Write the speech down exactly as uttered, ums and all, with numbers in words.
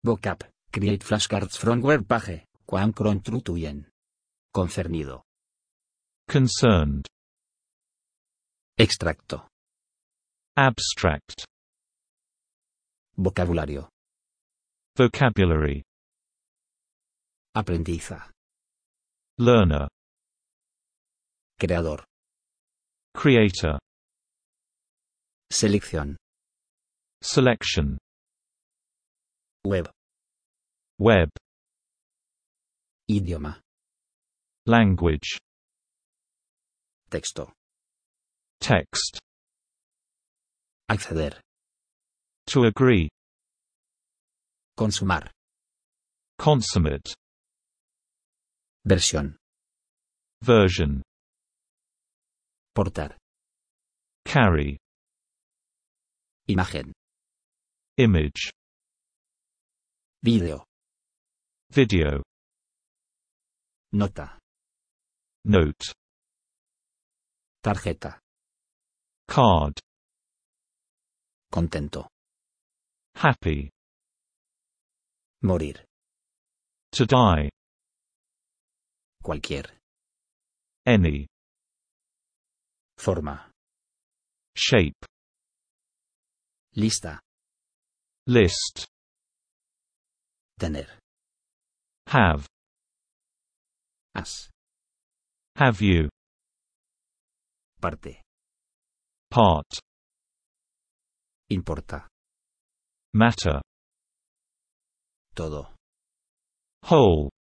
Vocab, create flashcards from web page, quan contribuyen. Concernido. Concerned. Extracto. Abstract. Vocabulario. Vocabulary. Aprendiza. Learner. Creador. Creator. Selección. Selection. Web. Web. Idioma. Language. Texto. Text. Acceder. To agree. Consumar. Consummate. Versión. Version. Portar. Carry. Imagen. Image. Vídeo. Video. Nota. Note. Tarjeta. Card. Contento. Happy. Morir. To die. Cualquier. Any. Forma. Shape. Lista. List. Tener. Have. Has. Have you. Parte. Part. Importa. Matter. Todo. Whole.